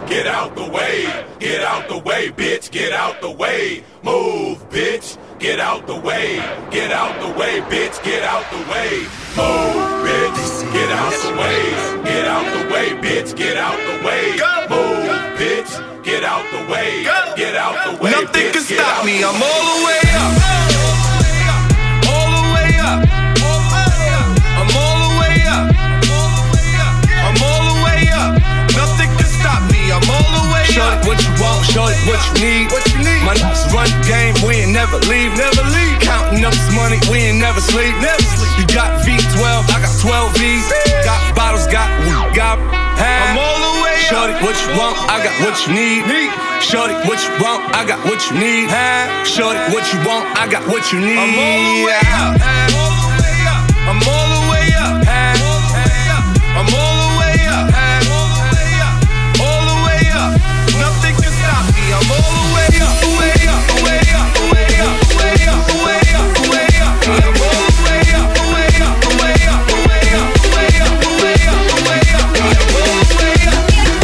get out the way. Get out the way, bitch, get out the way. Move, bitch, get out the way. Get out the way, bitch, get out the way. Move, bitch, get out the way. Get out the way, bitch, get out the way. Move, bitch, get out the way. Get out the way, nothing bitch, can get stop out me, the I'm all the way up. All the way up. I'm all the way up. I'm all the way up. Nothing can stop me, I'm all the way up. Show it what you want, show it what you need. My niggas run the game, we ain't never leave. Counting up this money, we ain't never sleep. You got V12, I got 12 V's. Got bottles, got weed, got I'm all the way up. Shorty, what you want, I got what you need. Shorty, what you want, I got what you need. Shorty, what you want, I got what you need. I'm all the way up. I'm all the way up. I'm all the way up. All the way up. Nothing can stop me. I'm all the way up. Way up. Way up. Way up. Way up. Way up. Way up. I'm all the way up. Way up. Way up. Way up. Way up. Way up. Way up. I'm all the way up.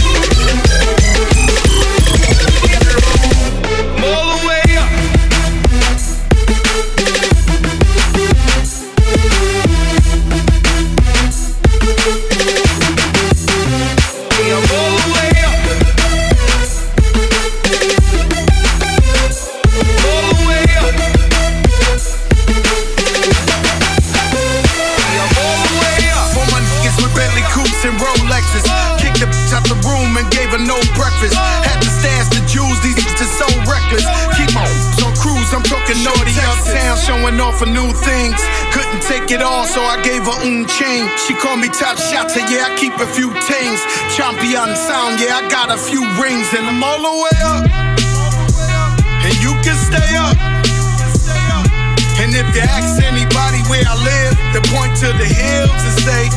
I'm all the way up. And Rolexes, kicked the bitch out the room and gave her no breakfast. Had to stash the jewels, these bitches so reckless. Keep on cruise, I'm talking naughty uptown, showing off for new things. Couldn't take it all, so I gave her chain. She called me top shotter, yeah, I keep a few tings. Champion sound, yeah, I got a few rings. And I'm all the way up, and you can stay up. And if you ask anybody where I live, they point to the hills and say